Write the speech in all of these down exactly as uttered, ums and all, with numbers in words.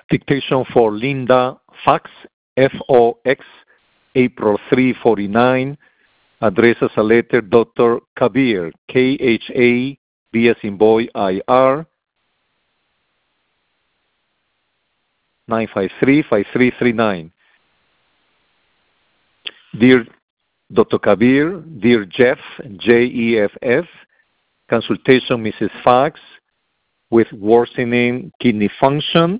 Dictation for Linda Fox, F O X, April three forty-nine. Address as a letter, Doctor Kabir, K H A B as in boy, I R, nine five three, five three three nine. Dear Doctor Kabir, dear Jeff, J E F F, consultation Missus Fox with worsening kidney function.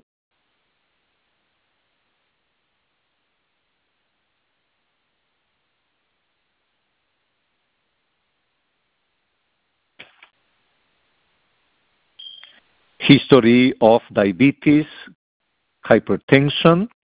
History of diabetes, hypertension,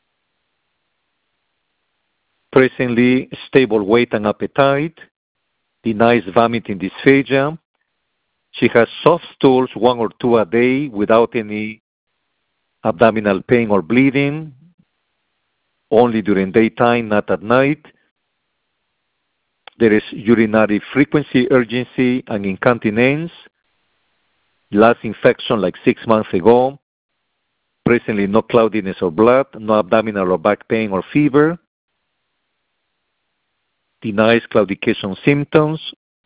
presently stable weight and appetite, denies vomiting dysphagia. She has soft stools one or two a day without any abdominal pain or bleeding, only during daytime, not at night. There is urinary frequency, urgency, and incontinence. Last infection like six months ago. Presently no cloudiness or blood, no abdominal or back pain or fever. Denies claudication symptoms.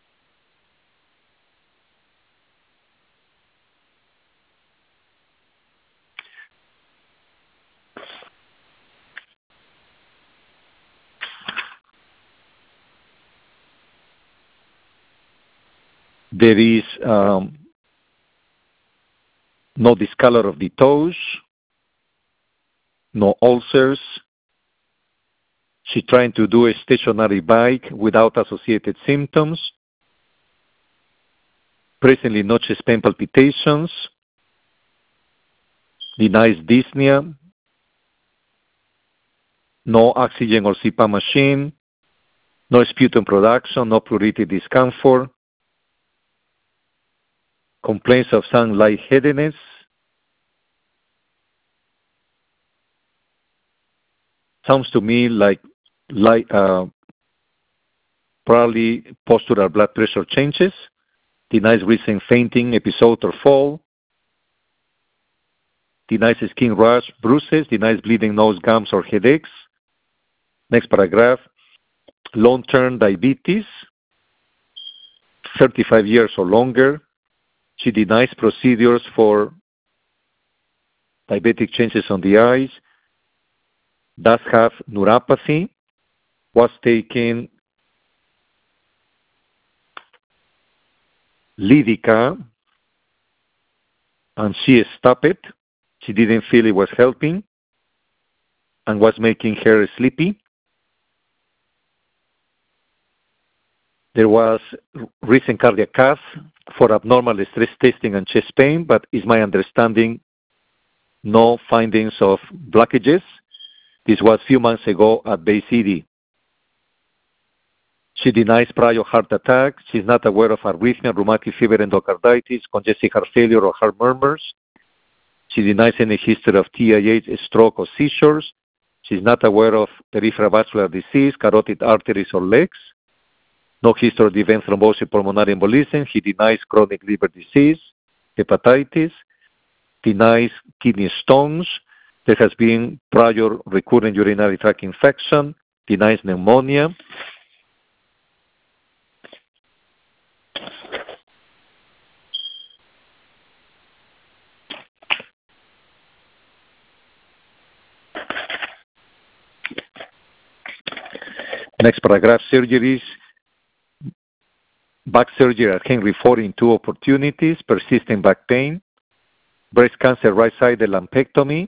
There is um, no discolor of the toes, no ulcers. She's trying to do a stationary bike without associated symptoms. Presently no chest pain palpitations. Denies dyspnea. No oxygen or C PAP machine. No sputum production, no pruritic discomfort. Complaints of some lightheadedness. Sounds to me like, like uh, probably postural blood pressure changes. Denies recent fainting episode or fall. Denies skin rash, bruises. Denies bleeding nose, gums, or headaches. Next paragraph. Long-term diabetes, thirty-five years or longer. She denies procedures for diabetic changes on the eyes. Does have neuropathy. Was taking Lydica and she stopped it. She didn't feel it was helping and was making her sleepy. There was recent cardiac cath for abnormal stress testing and chest pain, but is my understanding no findings of blockages. This was a few months ago at Bay City. She denies prior heart attack. She's not aware of arrhythmia, rheumatic fever, endocarditis, congestive heart failure, or heart murmurs. She denies any history of T I H, stroke, or seizures. She's not aware of peripheral vascular disease, carotid arteries, or legs. No history of event thrombosis, pulmonary embolism. He denies chronic liver disease, hepatitis. Denies kidney stones. There has been prior recurrent urinary tract infection. Denies pneumonia. Next paragraph, surgeries. Back surgery at Henry Ford in two opportunities, persistent back pain, breast cancer right-sided lumpectomy,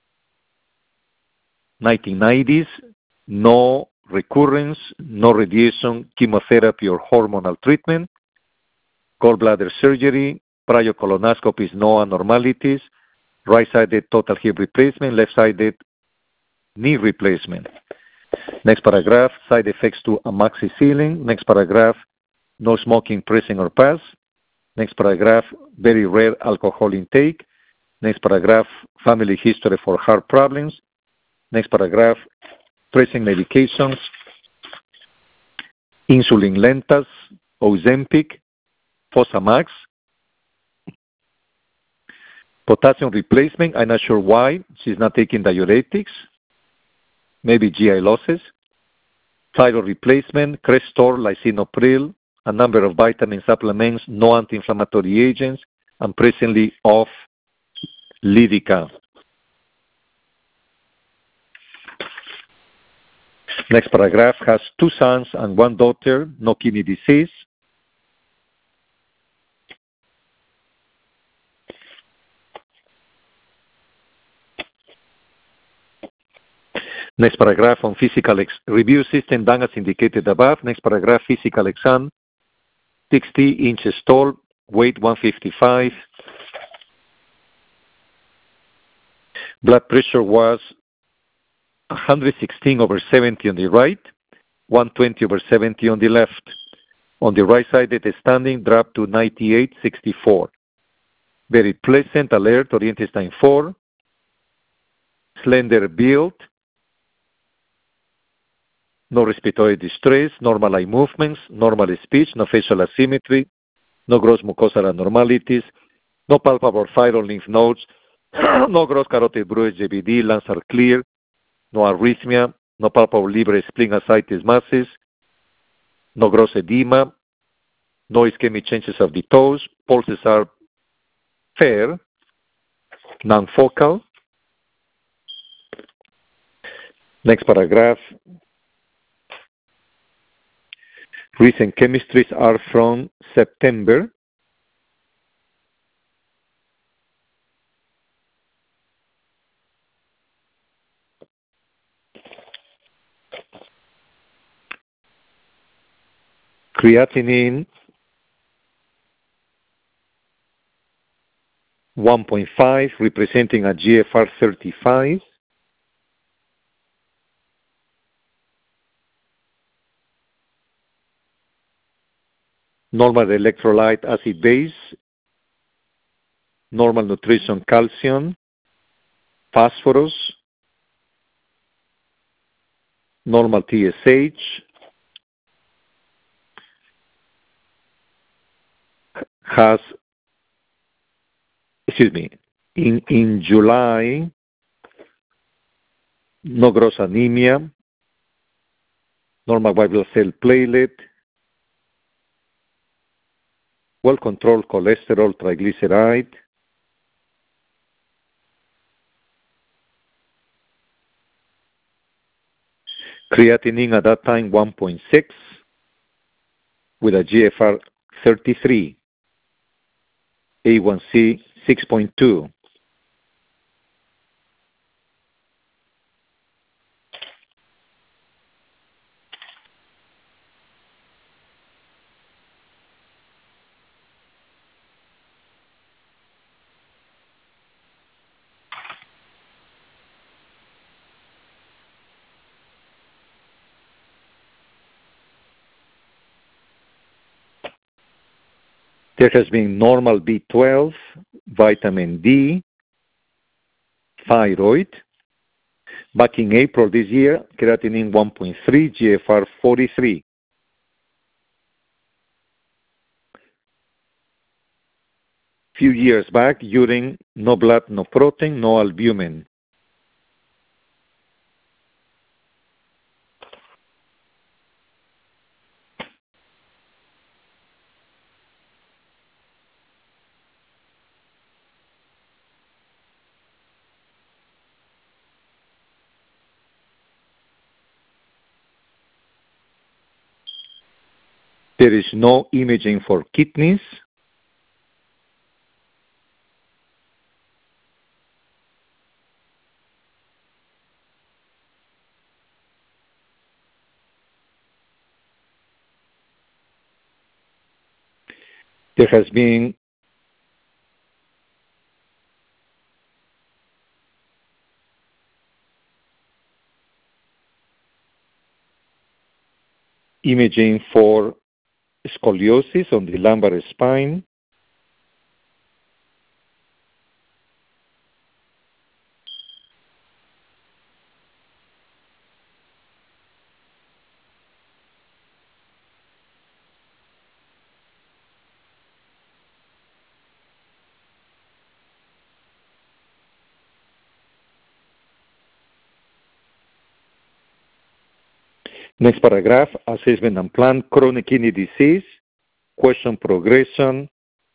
nineteen nineties, no recurrence, no radiation, chemotherapy, or hormonal treatment, gallbladder surgery, prior colonoscopies, no abnormalities, right-sided total hip replacement, left-sided knee replacement. Next paragraph, side effects to amoxicillin. Next paragraph, no smoking, pressing, or pass. Next paragraph, very rare alcohol intake. Next paragraph, family history for heart problems. Next paragraph, pressing medications, insulin Lentas, Ozempic, Fosamax. Potassium replacement, I'm not sure why. She's not taking diuretics. Maybe G I losses. Thyroid replacement, Crestor, lisinopril, a number of vitamin supplements, no anti-inflammatory agents, and presently off Lyrica. Next paragraph has two sons and one daughter, no kidney disease. Next paragraph on physical ex review system done as indicated above. Next paragraph, physical exam, sixty inches tall, weight one fifty-five. Blood pressure was one hundred sixteen over seventy on the right, one twenty over seventy on the left. On the right side, the standing dropped to ninety-eight sixty-four. Very pleasant, alert, oriented time four. Slender build. No respiratory distress, normal eye movements, normal speech, no facial asymmetry, no gross mucosal abnormalities, no palpable thyroid lymph nodes, no gross carotid bruit J B D, lungs are clear, no arrhythmia, no palpable liver spleen ascites masses, no gross edema, no ischemic changes of the toes, pulses are fair, non-focal. Next paragraph. Recent chemistries are from September. Creatinine one point five, representing a G F R thirty-five. Normal electrolyte acid base, normal nutrition calcium, phosphorus, normal T S H, has, excuse me, in, in July, no gross anemia, normal white blood cell platelet, well-controlled cholesterol, triglyceride, creatinine at that time one point six with a G F R thirty-three, A one C six point two. There has been normal B twelve, vitamin D, thyroid. Back in April this year, creatinine one point three, G F R forty-three. Few years back, urine, no blood, no protein, no albumin. There is no imaging for kidneys. There has been imaging for scoliosis on the lumbar spine. Next paragraph, assessment and plan, chronic kidney disease, question progression,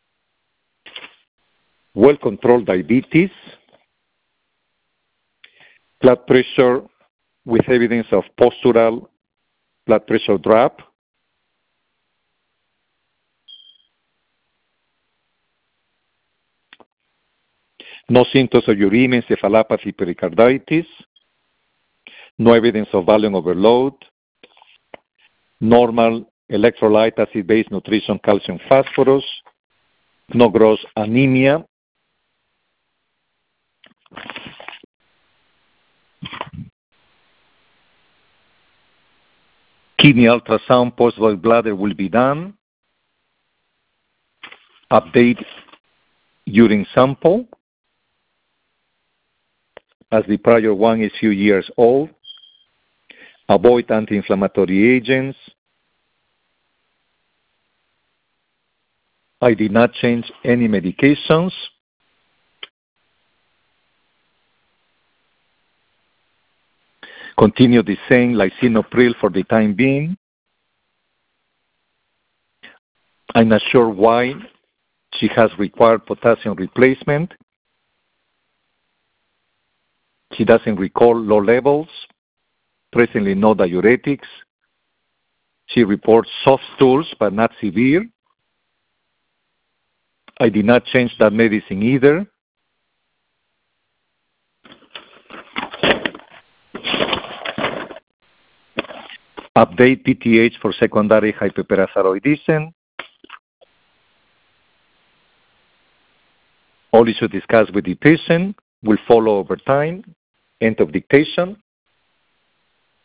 well-controlled diabetes, blood pressure with evidence of postural blood pressure drop, no symptoms of uremia, encephalopathy, pericarditis, no evidence of volume overload, normal electrolyte, acid-base nutrition, calcium, phosphorus, no gross anemia, kidney ultrasound post-void bladder will be done, update urine sample, as the prior one is few years old, avoid anti-inflammatory agents. I did not change any medications. Continue the same lisinopril for the time being. I'm not sure why she has required potassium replacement. She doesn't recall low levels, presently no diuretics. She reports soft stools, but not severe. I did not change that medicine either. Update P T H for secondary hyperparathyroidism. All issues discussed with the patient will follow over time. End of dictation.